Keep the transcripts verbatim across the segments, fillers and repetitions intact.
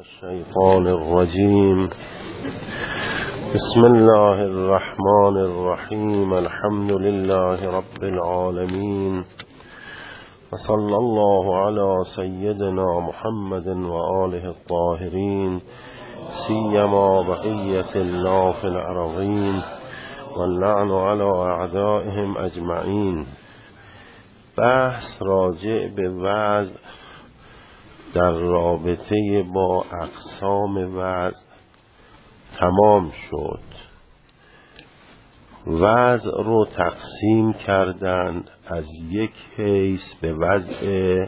الشیطان الرجیم. بسم الله الرحمن الرحیم. الحمد لله رب العالمین و صلی الله علی سیدنا محمد و آله الطاهرین، سیما بقیة الله فی الارضین و اللعن علی اعدائهم اجمعین. بحث راجع به وضع در رابطه با اقسام وضع تمام شد. وضع رو تقسیم کردند از یک حیث به وضع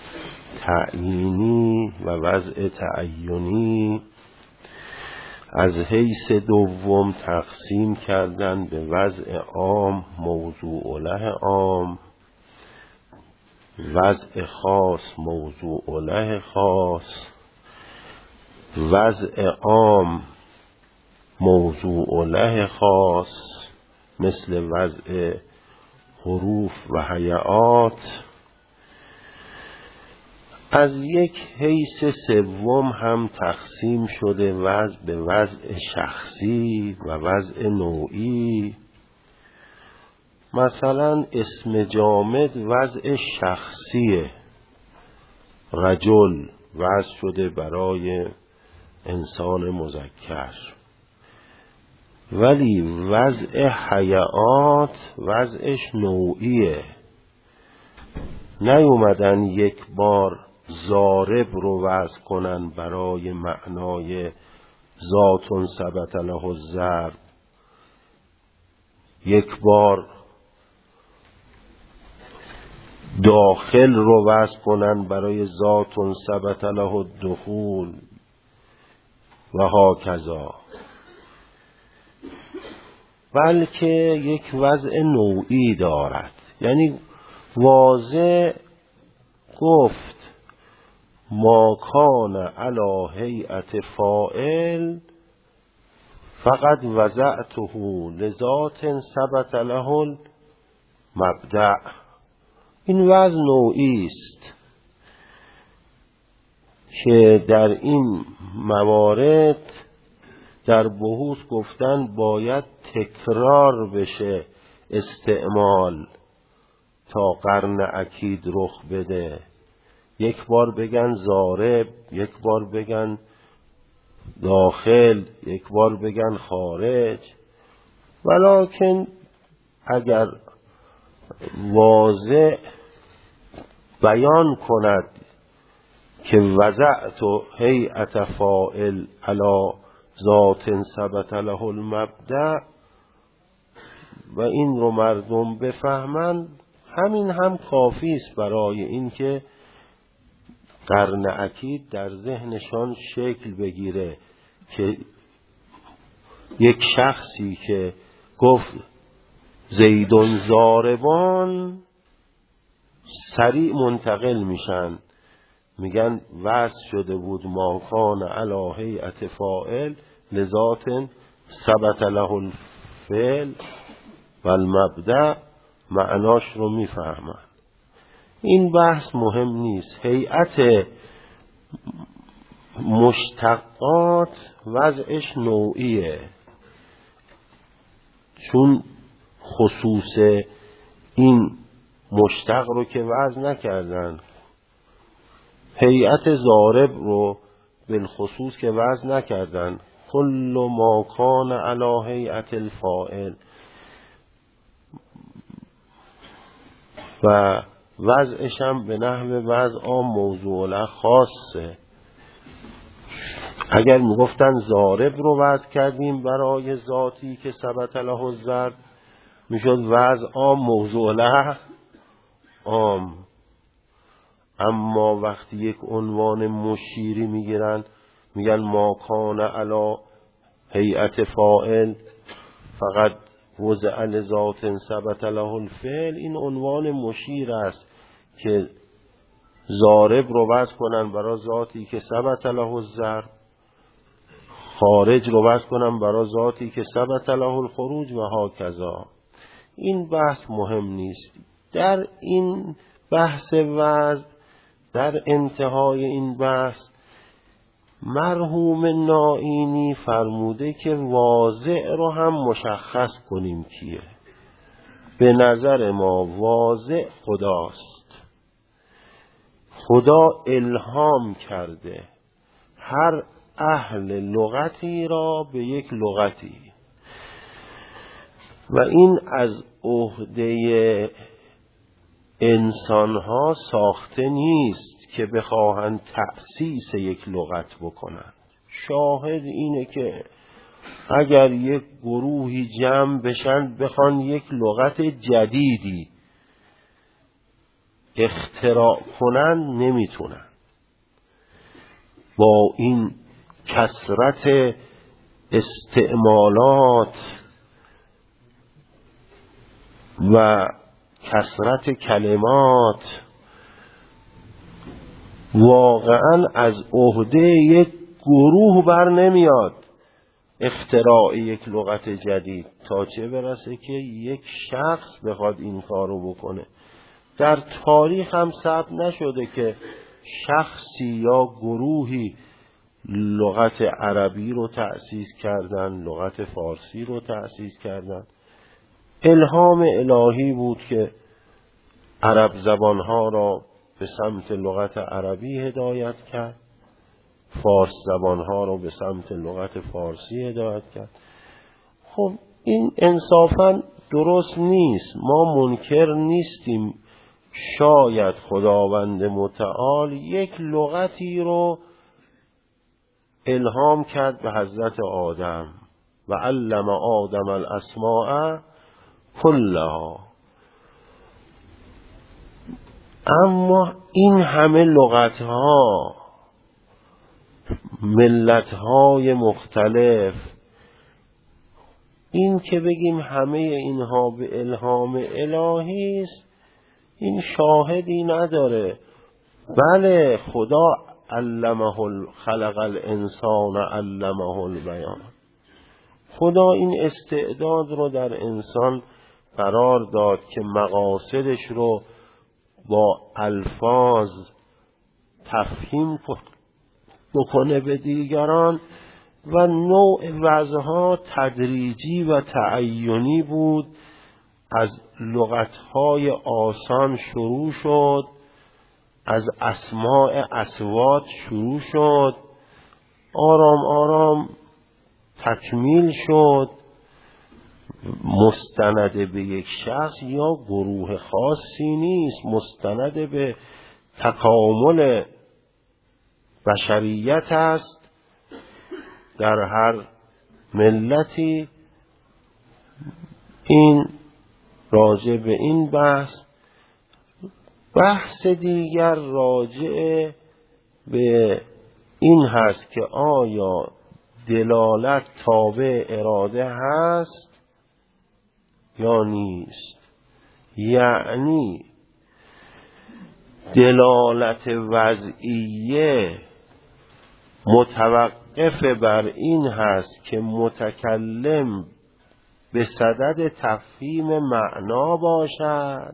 تعیینی و وضع تعینی، از حیث دوم تقسیم کردند به وضع عام موضوع له عام، وضع خاص موضوع له خاص، وضع عام موضوع له خاص مثل وضع حروف و هیئات. از یک حیث سوم هم تقسیم شده وضع به وضع شخصی و وضع نوعی. مثلا اسم جامد وضع شخصیه، رجل وضع شده برای انسان مذکر، ولی وضع حیات وضعش نوعیه. نیومدن یک بار ضارب رو وضع کنن برای معنای ذات ثبت له الضرب، یک بار داخل رو وضع کنن برای ذات ثبت له الدخول و هاکذا، بلکه یک وضع نوعی دارد. یعنی واضح گفت ما کان علی هیئت فاعل فقط وضعته لذات ثبت له المبدأ. این وضع نوعی است که در این موارد در بحوث گفتن باید تکرار بشه استعمال تا قرن اکید رخ بده. یک بار بگن ضارب، یک بار بگن داخل، یک بار بگن خارج. ولکن اگر واضح بیان کند که وضعت هیئت فاعل علی ذات ثبت له المبدأ و این رو مردم بفهمند، همین هم کافی است برای اینکه قرن اکید در ذهنشان شکل بگیره که یک شخصی که گفت زیدون ضاربان سریع منتقل میشن، میگن وضع شده بود ما کان علی هیئت فاعل لذات ثبت له الفعل و المبدأ، معناش رو میفهمن. این بحث مهم نیست. هیئت مشتقات وضعش نوعیه، چون خصوص این مشتق رو که وضع نکردن. هیئت ضارب رو بالخصوص که وضع نکردن. کل ما کان علی هیئت الفاعل و وضعش هم به نحو وضع عام موضوع له خاصه. اگر میگفتن ضارب رو وضع کردیم برای ذاتی که ثبت له الضرب، میشد وضع عام موضوع له عام. اما وقتی یک عنوان مشیری میگیرن میگن ما کان علی هیئت فاعل فقط وضع لذات ثبت له الفعل، این عنوان مشیر است که ضارب رو وضع کنن برای ذاتی که ثبت له الضرب، خارج رو وضع کنن برای ذاتی که ثبت له الخروج و هاکذا. این بحث مهم نیست. در این بحث وضع، در انتهای این بحث مرحوم نائینی فرموده که واضع رو هم مشخص کنیم کیه. به نظر ما واضع خداست. خدا الهام کرده هر اهل لغتی را به یک لغتی و این از عهده انسانها ساخته نیست که بخواهند تأسیس یک لغت بکنند. شاهد اینه که اگر یک گروهی جمع بشن بخوان یک لغت جدیدی اختراع کنن نمیتونن. با این کثرت استعمالات و کثرت کلمات واقعا از عهده یک گروه بر نمیاد اختراع یک لغت جدید، تا چه برسه که یک شخص بخواد این کارو بکنه. در تاریخ هم ثبت نشده که شخصی یا گروهی لغت عربی رو تأسیس کردن، لغت فارسی رو تأسیس کردن. الهام الهی بود که عرب زبانها را به سمت لغت عربی هدایت کرد، فارس زبانها را به سمت لغت فارسی هدایت کرد. خب این انصافاً درست نیست. ما منکر نیستیم شاید خداوند متعال یک لغتی رو الهام کرد به حضرت آدم و علم آدم الاسماء کلها، اما این همه لغتها، ملتهای مختلف، این که بگیم همه اینها به الهام الهی است، این شاهدی نداره. بله خدا علمه خلق الانسان علمه البیان، خدا این استعداد رو در انسان قرار داد که مقاصدش رو با الفاظ تفهیم بکنه به دیگران و نوع وضعها تدریجی و تعینی بود. از لغتهای آسان شروع شد، از اسماء اصوات شروع شد، آرام آرام تکمیل شد. مستند به یک شخص یا گروه خاصی نیست، مستند به تکامل بشریت است. در هر ملتی این راجع به این بحث. بحث دیگر راجع به این هست که آیا دلالت تابع اراده هست یا نیست. یعنی دلالت وضعیه متوقف بر این هست که متکلم به صدد تفهیم معنا باشد،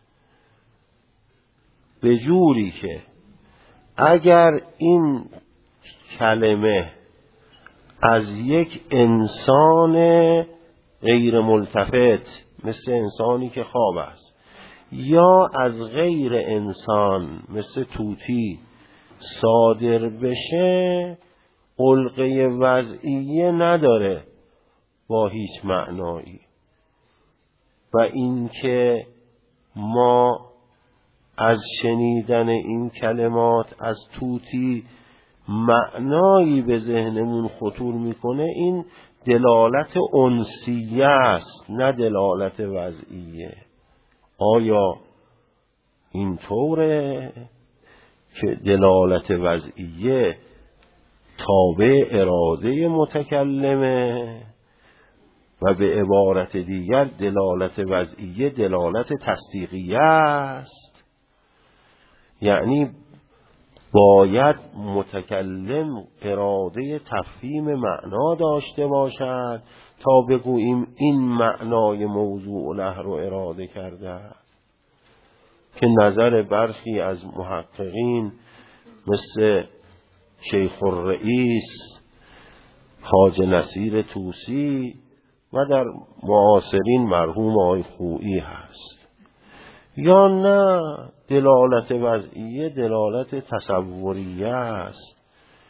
به جوری که اگر این کلمه از یک انسان غیر ملتفت مثل انسانی که خواب است یا از غیر انسان مثل طوطی صادر بشه، علقه وضعیه نداره با هیچ معنایی. و اینکه ما از شنیدن این کلمات از طوطی معنایی به ذهنمون خطور میکنه، این دلالت انسیه است نه دلالت وضعیه. آیا این طوره که دلالت وضعیه تابع اراده متکلمه و به عبارت دیگر دلالت وضعیه دلالت تصدیقیه است؟ یعنی باید متکلم اراده تفهیم معنا داشته باشد تا بگوییم این معنای موضوع له رو اراده کرده است، که نظر برخی از محققین مثل شیخ الرئیس حاج نصیر طوسی و در معاصرین مرحوم آقای خویی هست. یا نه دلالت وضعیه دلالت تصوریه است،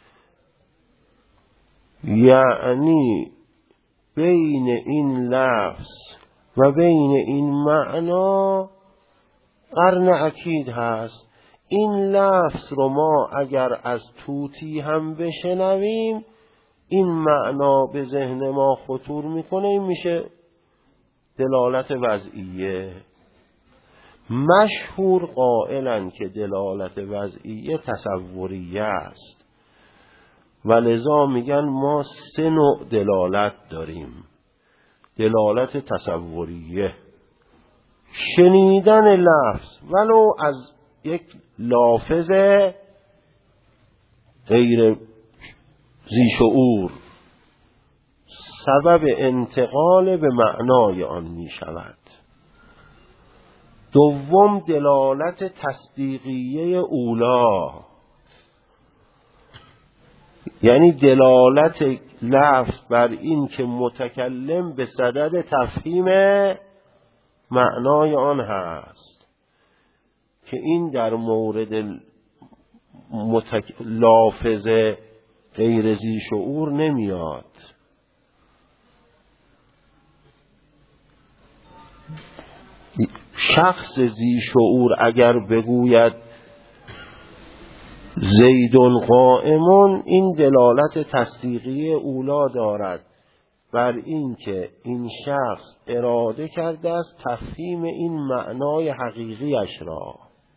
یعنی بین این لفظ و بین این معنا قرن اکید هست. این لفظ رو ما اگر از طوطی هم بشنویم این معنا به ذهن ما خطور میکنه، این میشه دلالت وضعیه. مشهور قائلن که دلالت وضعیه تصوریه است و لذا میگن ما سه نوع دلالت داریم. دلالت تصوریه، شنیدن لفظ ولو از یک لافظ غیر ذی شعور سبب انتقال به معنای آن می شود. دوم دلالت تصدیقیه اولا، یعنی دلالت لفظ بر این که متکلم به صدد تفهیم معنای آن هست، که این در مورد متک... لافظ غیر ذی شعور نمیاد. شخص ذی شعور اگر بگوید زیدون قائمون، این دلالت تصدیقی اولا دارد بر این که این شخص اراده کرده است تفهیم این معنای حقیقیش را.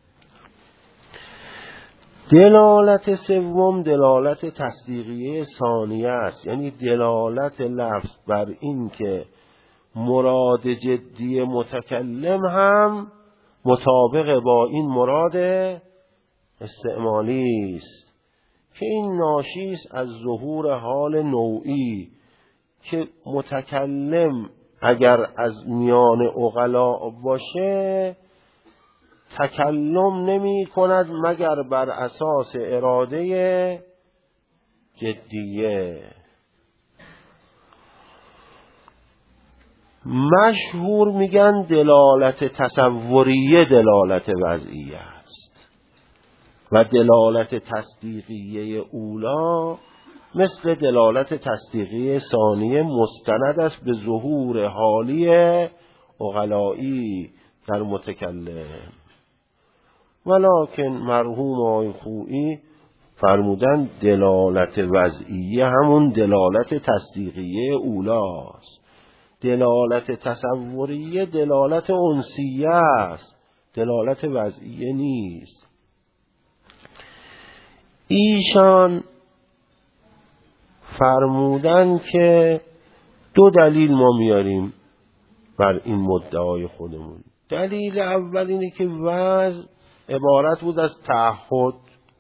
دلالت سوم دلالت تصدیقیه ثانیه است، یعنی دلالت لفظ بر این که مراد جدی متکلم هم مطابق با این مراد استعمالی است، که این ناشی است از ظهور حال نوعی که متکلم اگر از میان عقلا باشه تکلم نمی کند مگر بر اساس اراده جدیه. مشهور میگن دلالت تصوریه دلالت وضعیه است و دلالت تصدیقیه اولا مثل دلالت تصدیقیه ثانیه مستند است به ظهور حالی عقلایی در متکلم. ولکن مرحوم آقای خویی فرمودن دلالت وضعیه همون دلالت تصدیقیه اولاست. دلالت تصوریه دلالت انسیه است، دلالت وضعیه نیست. ایشان فرمودن که دو دلیل ما میاریم بر این مدعای خودمون. دلیل اول اینه که وضع عبارت بود از تعهد.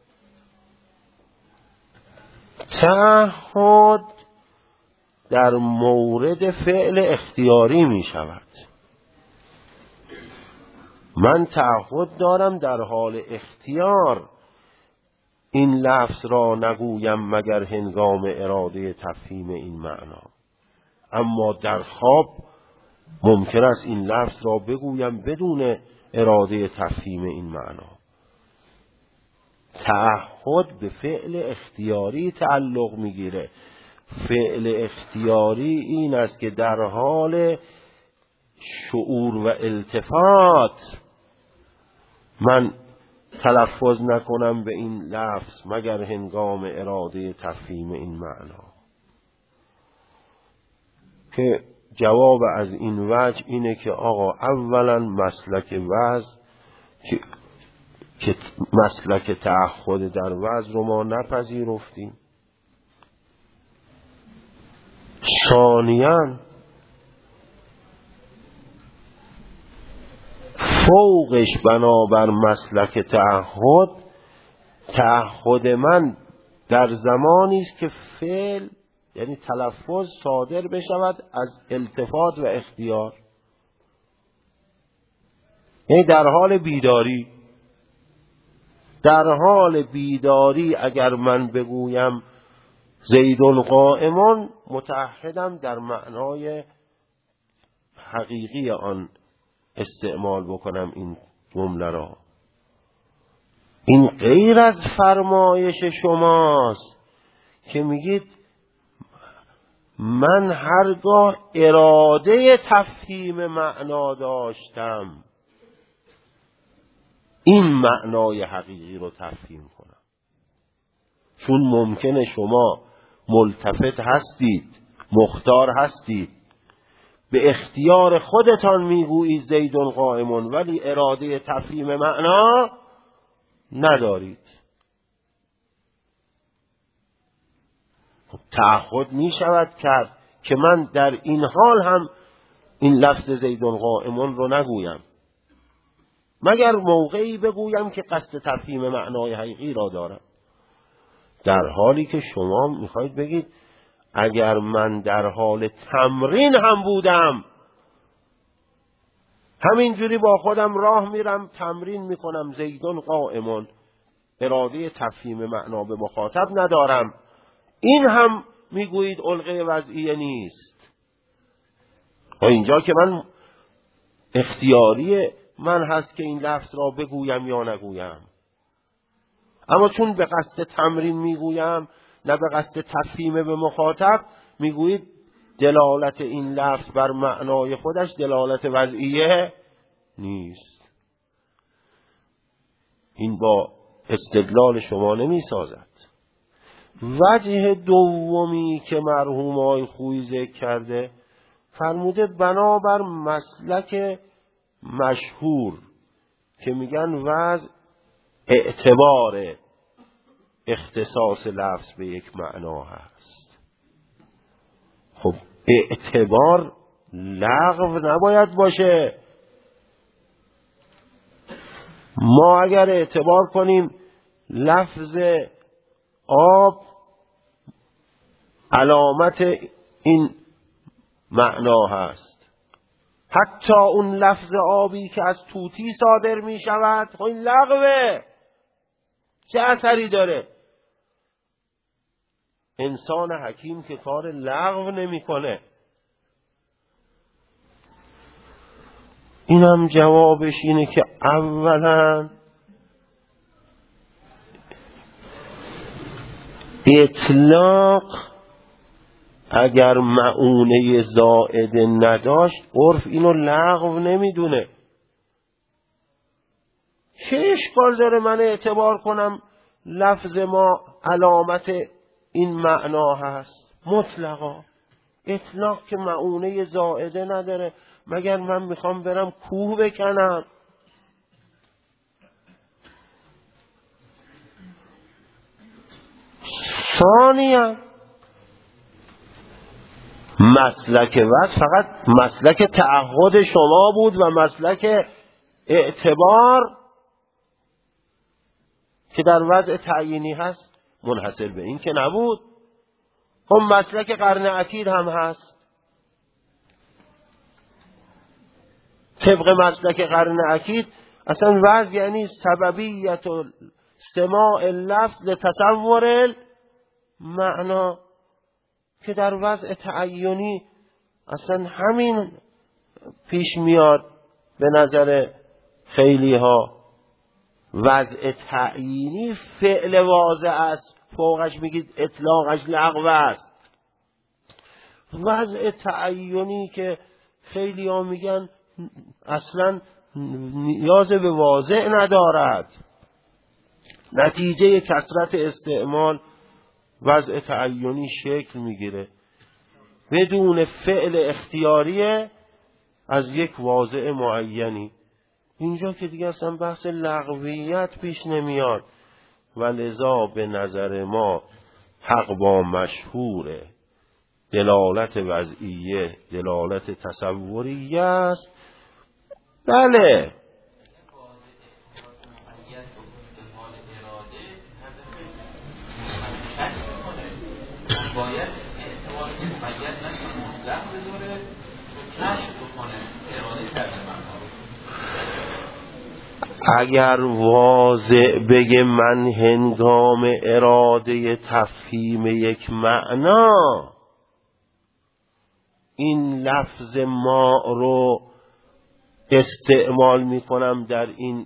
تعهد در مورد فعل اختیاری می شود. من تعهد دارم در حال اختیار این لفظ را نگویم مگر هنگام اراده تفهیم این معنا، اما در خواب ممکن است این لفظ را بگویم بدون اراده تفهیم این معنا. تعهد به فعل اختیاری تعلق میگیره. فعل اختیاری این است که در حال شعور و التفات من تلفظ نکنم به این لفظ مگر هنگام اراده تفهیم این معنا. که جواب از این وجه اینه که آقا اولا مسلک وضع که, که مسلک تعهد در وضع رو ما نپذیرفتیم. ثانیاً فوقش بنابر مسلک تعهد، تعهد من در زمانی است که فعل یعنی تلفظ صادر بشود از التفات و اختیار، یعنی در حال بیداری. در حال بیداری اگر من بگویم زیدون قائمون، متعهدم در معنای حقیقی آن استعمال بکنم این جمله را. این غیر از فرمایش شماست که میگید من هرگاه اراده تفهیم معنا داشتم، این معنای حقیقی رو تفهیم کنم. چون ممکنه شما ملتفت هستید، مختار هستید، به اختیار خودتان میگویید زیدون قائمون، ولی اراده تفهیم معنا ندارید. تعهد می شود کرد که من در این حال هم این لفظ زیدون قائمون رو نگویم، مگر موقعی بگویم که قصد تفهیم معنای حقیقی را دارم. در حالی که شما میخواید بگید اگر من در حال تمرین هم بودم، همینجوری با خودم راه میرم تمرین میکنم زیدون قائمون، اراده تفهیم معنا به مخاطب ندارم، این هم میگویید علقه وضعیه نیست. و اینجا که من اختیاری من هست که این لفظ را بگویم یا نگویم، اما چون به قصد تمرین میگویم نه به قصد تفهیم به مخاطب، میگویید دلالت این لفظ بر معنای خودش دلالت وضعیه نیست. این با استدلال شما نمی سازد. وجه دومی که مرحوم آقای خویی ذکر کرده، فرموده بنابر مسلک مشهور که میگن وضع اعتبار اختصاص لفظ به یک معنا هست. خب اعتبار لغو نباید باشه. ما اگر اعتبار کنیم لفظ آب علامت این معنا هست، حتی اون لفظ آبی که از طوطی صادر می شود، خب این لغوه، چه اثری داره؟ انسان حکیم که کار لغو نمی کنه. اینم جوابش اینه که اولا اطلاق اگر معونه زائده نداشت، عرف اینو لغو نمیدونه. چه اشکال داره من اعتبار کنم لفظ ما علامت این معنا هست؟ مطلقا اطلاق که معونه زائده نداره. مگر من میخوام برم کوه بکنم؟ ثانیا مسلک وضع فقط مسلک تعهد شما بود و مسلک اعتبار که در وضع تعیینی هست منحصر به این که نبود. خب مسلک قرن اکید هم هست. طبق مسلک قرن اکید اصلا وضع یعنی سببیت سماع اللفظ لتصور معنا، که در وضع تعیینی اصلا همین پیش میاد به نظر خیلی ها. وضع تعیینی فعل واضح است، فوقش میگید اطلاقش لغو است. وضع تعیینی که خیلی ها میگن اصلا نیاز به واضح ندارد، نتیجه کثرت استعمال وضع تعیینی شکل میگیره بدون فعل اختیاری از یک واضع معینی. اینجا که دیگه اصلا بحث لغویت پیش نمیاد و لذا به نظر ما حق با مشهور دلالت وضعیه دلالت تصوریه است. بله باید احتمال که مقید نکنه مطلق بذاره و کشف بکنه اراده کرده معنا. اگر واضع بگه من هنگام اراده تفهیم یک معنا این لفظ ما رو استعمال میکنم در این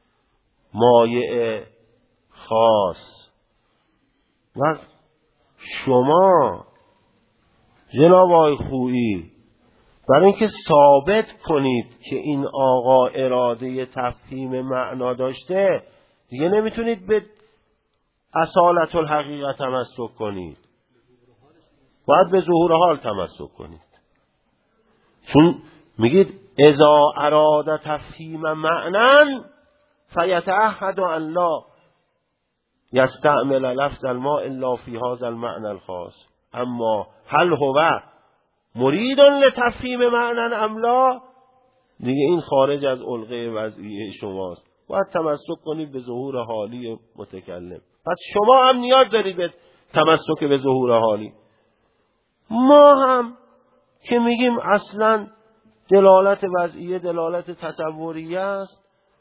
مایع خاص و شما جناب آقای خویی برای اینکه ثابت کنید که این آقا اراده تفهیم معنا داشته دیگه نمیتونید به اصالت الحقیقت تمسک کنید، باید به ظهور حال تمسک کنید. چون میگید اذا اراد تفهیم معنا فیتعهد ان لا یستعمل لفظ الماء الا فی هذا المعنى الخاص، اما هل هو مرید لتفهیم معنی ام لا، دیگه این خارج از علقه وضعیه شماست، باید تمسک کنید به ظهور حالی متکلم. پس شما هم نیاز دارید به تمسک به ظهور حالی. ما هم که میگیم اصلا دلالت وضعیه دلالت تصوریه است،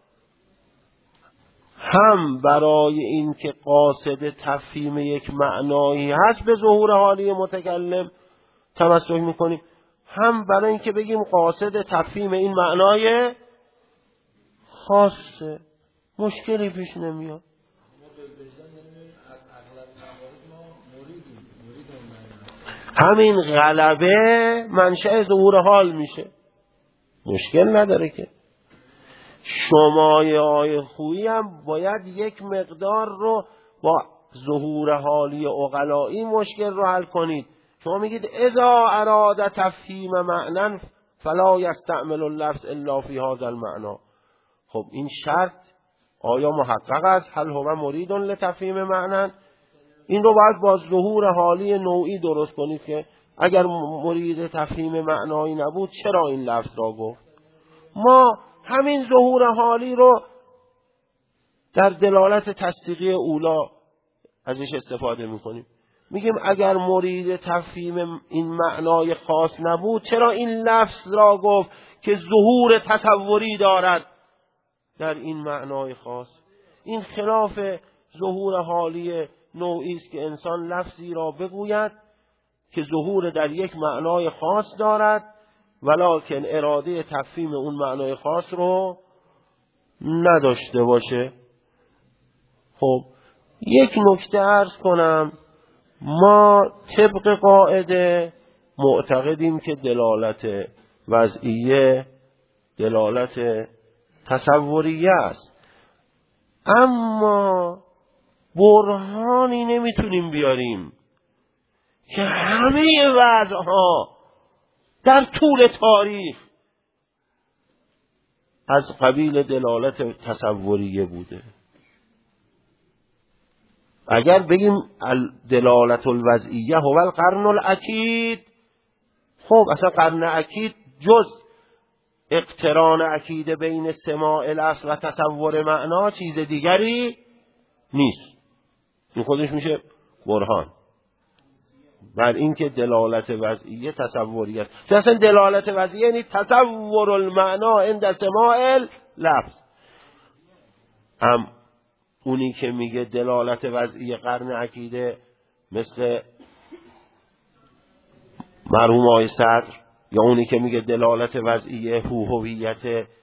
هم برای این که قاصد تفهیم یک معنایی هست به ظهور حالی متکلم تمسک میکنیم، هم برای این که بگیم قاصد تفهیم این معنای خاصه، مشکلی پیش نمیاد. همین غلبه منشأ ظهور حال میشه، مشکل نداره که. شمای آی خویی هم باید یک مقدار رو با ظهور حالی عقلایی مشکل رو حل کنید. شما میگید اذا اراد تفهیم معنی فلا یستعمل اللفظ الا فی هذا المعنى. خب این شرط آیا محقق است؟ هل هو مرید لتفهیم معنی؟ این رو باید با ظهور حالی نوعی درست کنید که اگر مرید تفهیم معنایی نبود چرا این لفظ را گفت. ما همین ظهور حالی رو در دلالت تصدیقی اولا ازش استفاده میکنیم. میگیم اگر مرید تفهیم این معنای خاص نبود چرا این لفظ را گفت که ظهور تصوری دارد در این معنای خاص. این خلاف ظهور حالی نوعی است که انسان لفظی را بگوید که ظهور در یک معنای خاص دارد ولکن اراده تفهیم اون معنای خاص رو نداشته باشه. خب یک نکته عرض کنم، ما طبق قاعده معتقدیم که دلالت وضعیه دلالت تصوریه است، اما برهانی نمیتونیم بیاریم که همه وضعها در طول تاریخ از قبیل دلالت تصوریه بوده. اگر بگیم دلالت الوضعیه هو القرن الاکید، خب اصلا قرن اکید جز اقتران عقیده بین سماع الاصل و تصور معنا چیز دیگری نیست. این خودش میشه برهان بر این که دلالت وضعیه تصوریه است. چون اصلا دلالت وضعیه یعنی تصور المعنا عند سماع اللفظ. هم اونی که میگه دلالت وضعیه قرن عقیده مثل مرحوم آقای صدر، یا اونی که میگه دلالت وضعیه هویت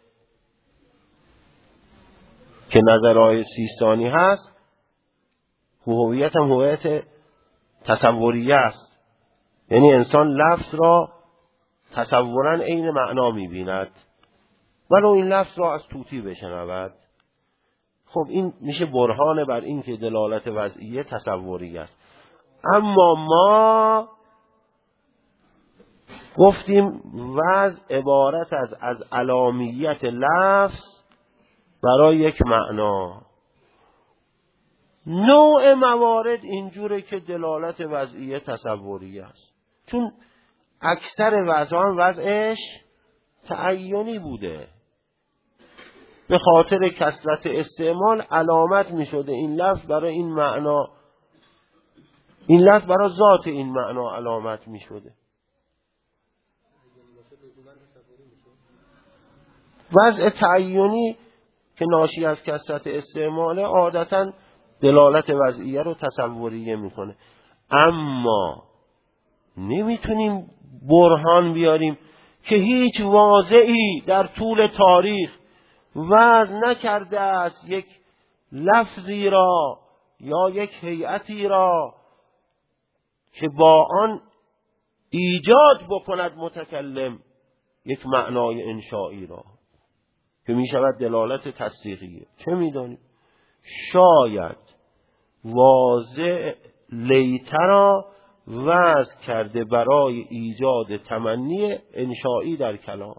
که نظر آقای سیستانی هست، هویت هم هویت تصوریه است، یعنی انسان لفظ را تصورا عین معنا میبیند ولو این لفظ را از طوطی بشنود. خب این میشه برهان بر این که دلالت وضعیه تصوریه است. اما ما گفتیم وضع عبارت از از علامیت لفظ برای یک معنا. نوع موارد اینجوره که دلالت وضعیه تصوریه است، چون اکثر وضعان وضعش تعینی بوده، به خاطر کثرت استعمال علامت می شده این لفظ برای این معنا، این لفظ برای ذات این معنا علامت می شده. وضع تعینی که ناشی از کثرت استعمال عادتاً دلالت وضعیه رو تصوریه میکنه. اما نمیتونیم برهان بیاریم که هیچ واضعی در طول تاریخ وضع نکرده است یک لفظی را یا یک هیئتی را که با آن ایجاد بکند متکلم یک معنای انشایی را که می شود دلالت تصدیقیه. چه می دانیم؟ شاید واضع لیته را وضع کرده برای ایجاد تمنی انشایی در کلام.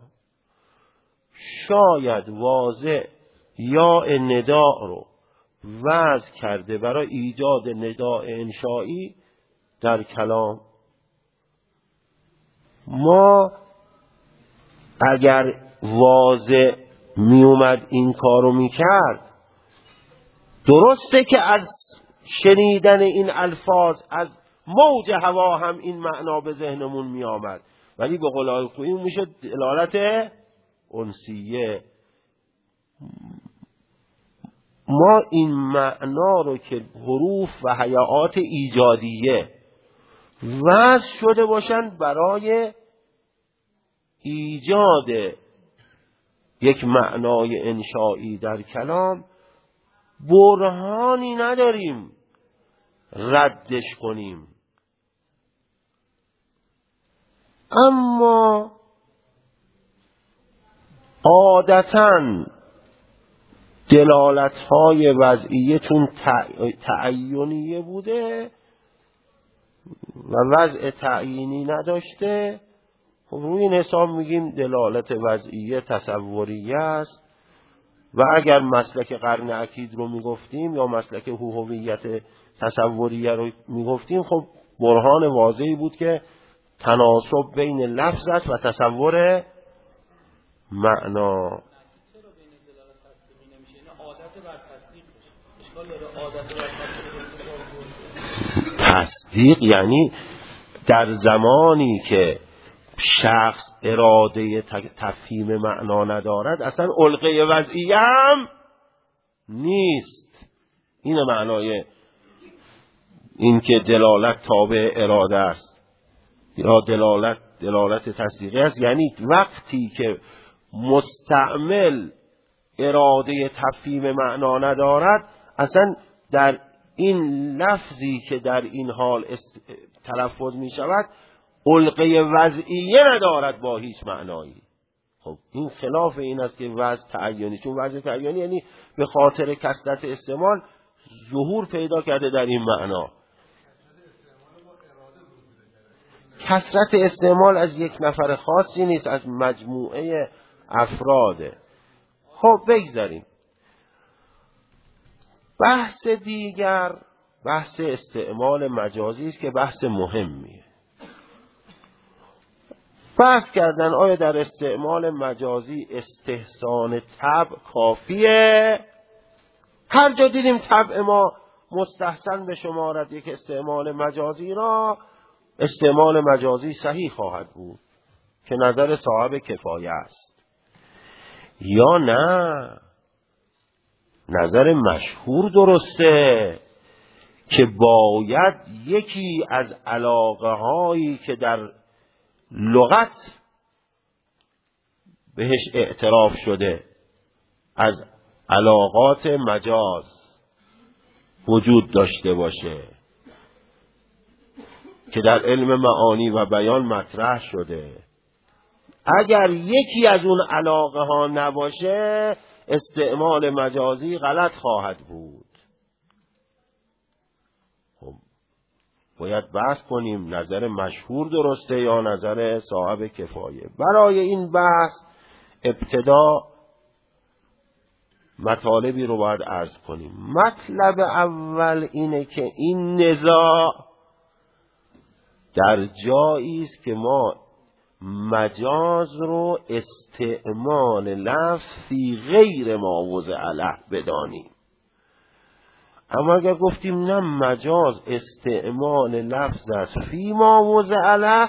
شاید واضع یا نداء رو وضع کرده برای ایجاد نداء انشایی در کلام. ما اگر واضع می اومد این کارو می کرد، درسته که از شنیدن این الفاظ از موج هوا هم این معنا به ذهنمون می آمد، ولی به قول آقای خویی میشه دلالت انسیه. ما این معنا رو که حروف و هیئات ایجادیه وضع شده باشن برای ایجاد یک معنای انشایی در کلام، برهانی نداریم ردش کنیم. اما عادتاً دلالت‌های وضعیه چون تعیینیه بوده و وضع تعیینی نداشته، خب روی این حساب میگیم دلالت وضعیه تصوریه است. و اگر مسلک قرن اکید رو میگفتیم یا مسلک هویت تصوریه رو میگفتیم، خب برهان واضحی بود که تناسب بین لفظ است و تصور معنا. تصدیق یعنی در زمانی که شخص اراده تفهیم معنا ندارد اصلا علقه وضعیه هم نیست. این معنای این که دلالت تابع اراده است یا دلالت دلالت تصدیقی است، یعنی وقتی که مستعمل اراده تفهیم معنا ندارد اصلا در این لفظی که در این حال تلفظ می شود علقه وضعیه ندارد با هیچ معنایی. خب این خلاف این است که وضع تعیینی، چون وضع تعیینی یعنی به خاطر کثرت استعمال ظهور پیدا کرده در این معنا. کثرت استعمال از یک نفر خاصی نیست، از مجموعه افراده. خب بگذاریم. بحث دیگر بحث استعمال مجازی است که بحث مهمیه. بحث کردن آیا در استعمال مجازی استحسان طبع کافیه؟ هر جا دیدیم طبع ما مستحسن به شمارد یک استعمال مجازی را، استعمال مجازی صحیح خواهد بود که نظر صاحب کفایه است. یا نه، نظر مشهور درسته که باید یکی از علاقه هایی که در لغت بهش اعتراف شده از علاقات مجاز وجود داشته باشه که در علم معانی و بیان مطرح شده. اگر یکی از اون علاقه ها نباشه استعمال مجازی غلط خواهد بود. خب باید بحث کنیم نظر مشهور درسته یا نظر صاحب کفایه. برای این بحث ابتدا مطالبی رو باید عرض کنیم. مطلب اول اینه که این نزاع در جایی است که ما مجاز رو استعمال لفظی غیر ما وضع له بدانیم. اما اگر گفتیم نه مجاز استعمال لفظ است فی ما وضع له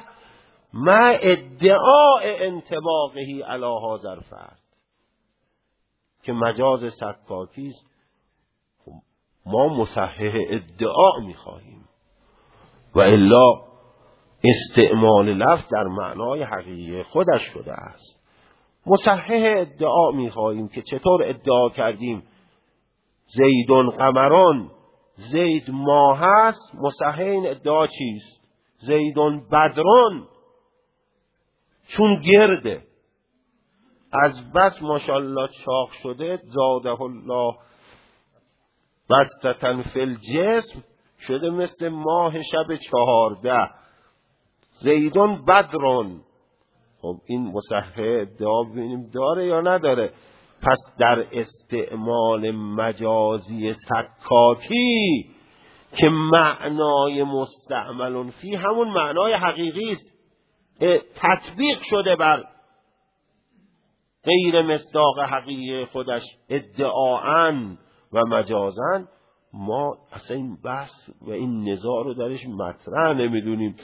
مع ادعاء انطباقه علی هذا الفرد، که مجاز سکاکی است، ما مصحح ادعا میخواهیم و الا استعمال لفظ در معنای حقیقی خودش شده است. مصحح ادعا میخواهیم که چطور ادعا کردیم زیدون قمران، زید ماه است. مصحح این ادعا چیست؟ زیدون بدرون، چون گرده از بس ماشاءالله چاق شده، زاده الله بسطتن فی الجسم، شده مثل ماه شب چهارده. زیدون بدرون. خب این مصحح ادعا ببینیم داره یا نداره. پس در استعمال مجازی سکاکی که معنای مستعمل فی همون معنای حقیقی است، تطبیق شده بر غیر مصداق حقیقی خودش ادعاً و مجازن، ما اصلا این بحث و این نزاع رو درش مطرح نمیدونیم.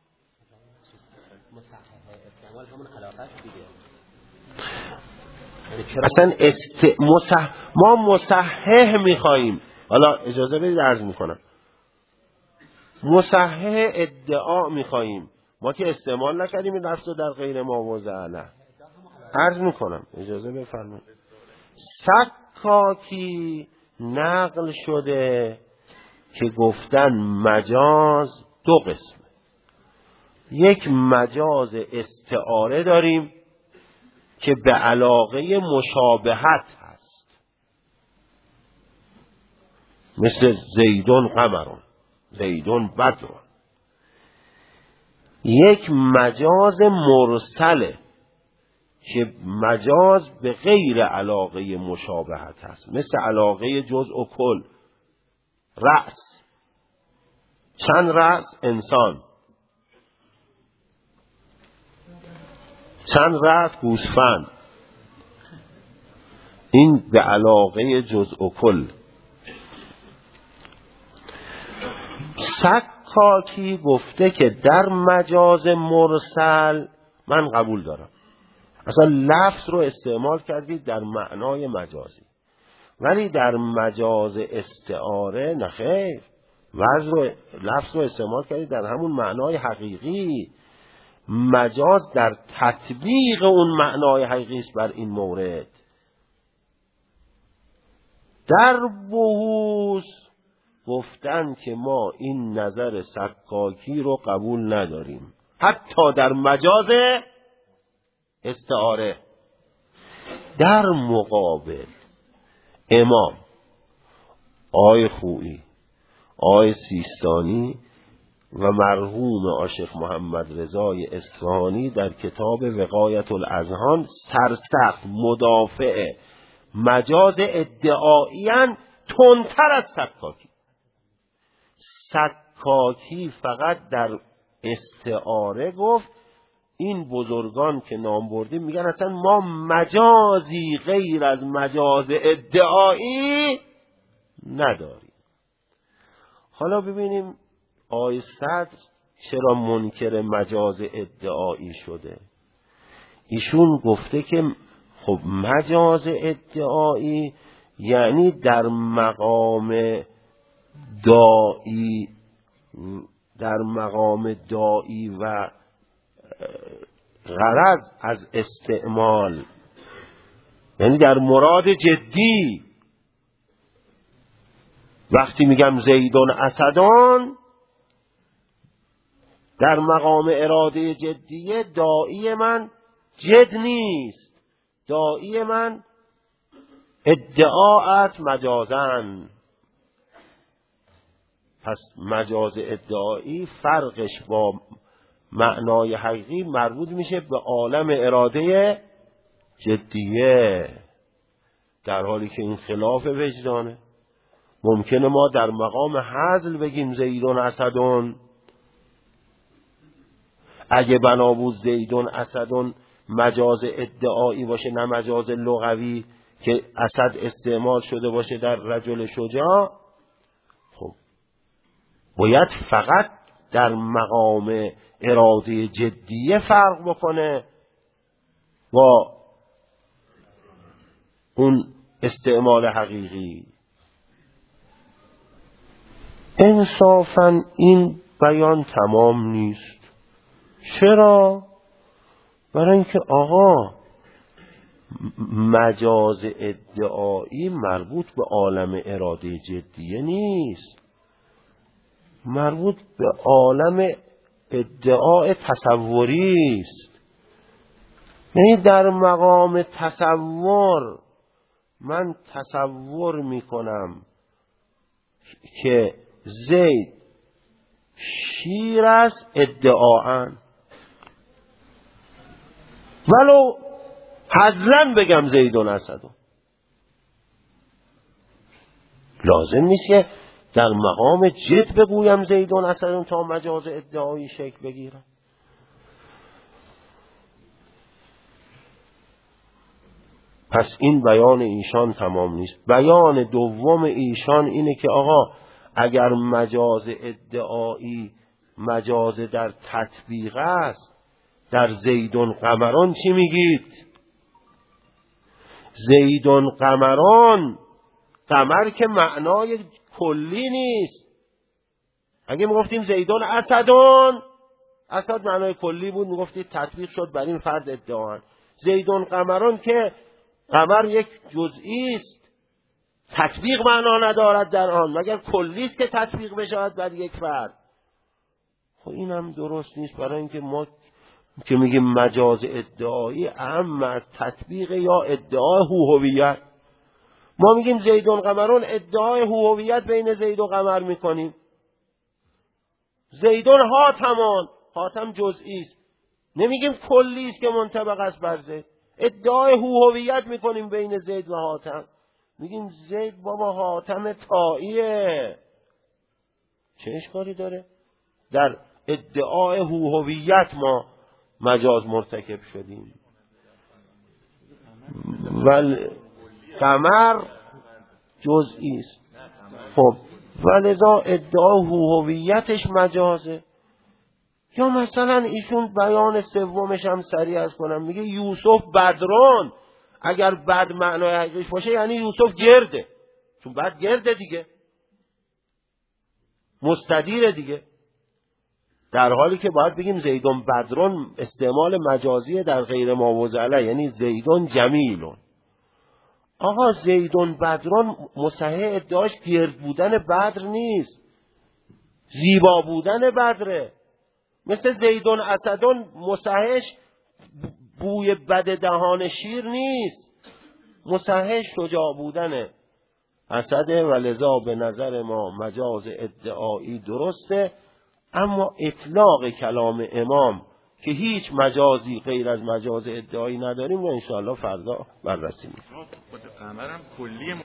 استعمال همون علاقه دیگه. اصلا است... مصح... ما مصحح میخواییم. حالا اجازه بدید عرض میکنم، مصحح ادعا میخواییم، ما که استعمال نکردیم این لفظ رو در غیر ما وضع له. عرض میکنم اجازه بفرمایید. سکاکی نقل شده که گفتن مجاز دو قسمه. یک مجاز استعاره داریم که به علاقه مشابهت هست، مثل زیدون قمرون، زیدون بدرون. یک مجاز مرسله که مجاز به غیر علاقه مشابهت هست، مثل علاقه جزء و کل. رأس، چند رأس انسان، چند رأس گوسفند، این به علاقه جزء و کل. سکاکی گفته که در مجاز مرسل من قبول دارم، اصلا لفظ رو استعمال کردید در معنای مجازی، ولی در مجاز استعاره نخیر، وضع رو لفظ رو استعمال کردید در همون معنای حقیقی. مجاز در تطبیق اون معنای حقیقی است بر این مورد. در بحوث گفتن که ما این نظر سکاکی رو قبول نداریم، حتی در مجاز استعاره. در مقابل امام آقای خویی، آقای سیستانی و مرحوم عاشق محمد رضای اصفهانی در کتاب وقایت الاذهان سرسخت مدافع مجاز ادعایی‌اند، تندتر از سکاکی. سکاکی فقط در استعاره گفت. این بزرگان که نام بردیم میگن اصلا ما مجازی غیر از مجاز ادعایی نداریم. حالا ببینیم آقای صدر چرا منکر مجاز ادعایی شده. ایشون گفته که خب مجاز ادعایی یعنی در مقام داعی، در مقام داعی و غرض از استعمال، یعنی در مراد جدی. وقتی میگم زیدون اسدان در مقام اراده جدیه، داعی من جد نیست، داعی من ادعا است مجازن. پس مجاز ادعایی فرقش با معنای حقیقی مربوط میشه به عالم اراده جدیه، در حالی که این خلاف وجدانه. ممکنه ما در مقام هزل بگیم زیدون اسدون، اگه بنا بود زیدون اسدون مجاز ادعایی باشه نه مجاز لغوی که اسد استعمال شده باشه در رجل شجاع، خب باید فقط در مقام اراده جدیه فرق بکنه با اون استعمال حقیقی. انصافاً این بیان تمام نیست. چرا؟ برای اینکه آقا مجاز ادعایی مربوط به عالم اراده جدیه نیست، مربوط به عالم ادعای تصوری است. یعنی در مقام تصور من تصور میکنم که زید شیر است ادعاً، ولو حضرن بگم زیدون اسدون، لازم نیست که در مقام جد بگویم زیدون اسدون تا مجاز ادعایی شکل بگیرم. پس این بیان ایشان تمام نیست. بیان دوم ایشان اینه که آقا اگر مجاز ادعایی مجاز در تطبیق است، در زیدون قمران چی میگید؟ زیدون قمران، قمر که معنای کلی نیست. اگه میگفتیم زیدون اسدون، اسد معنای کلی بود، میگفتید تطبیق شد بر این فرد ادعا. زیدون قمران که قمر یک جزئی است، تطبیق معنا ندارد در آن، مگر کلی است که تطبیق بشود بر یک فرد. خب این هم درست نیست، برای اینکه ما که میگیم مجاز ادعایی اهم از تطبیق یا ادعای هویت. ما میگیم زیدون قمرون، ادعای هویت بین زید و قمر میکنیم. زیدون حاتمان، حاتم جزئی است، نمیگیم کلی است که منطبق است بر زید. ادعای هویت میکنیم بین زید و حاتم، میگیم زید بابا حاتم طائیه. چه اشکالی داره؟ در ادعای هویت ما مجاز مرتکب شدیم. ول قمر جزئی است. خب ولذا ادعای هویتش مجازه. یا مثلا ایشون بیان سومش هم سریع از کنم، میگه یوسف بدرون. اگر بد معنای حقیقیش باشه یعنی یوسف گرده، چون بد گرده دیگه، مستدیره دیگه. در حالی که باید بگیم زیدون بدرون استعمال مجازی در غیر ماوضع علیه، یعنی زیدون جمیلون. آقا زیدون بدرون مصحح ادعاش گرد بودن بدر نیست، زیبا بودن بدره. مثل زیدون اسدون مصححش بوی بد دهان شیر نیست، مصححش شجاع بودن اسده. و لذا به نظر ما مجاز ادعایی درسته، اما اطلاق کلام امام که هیچ مجازی غیر از مجاز ادعایی نداریم و انشاءالله فردا بررسی می‌کنیم.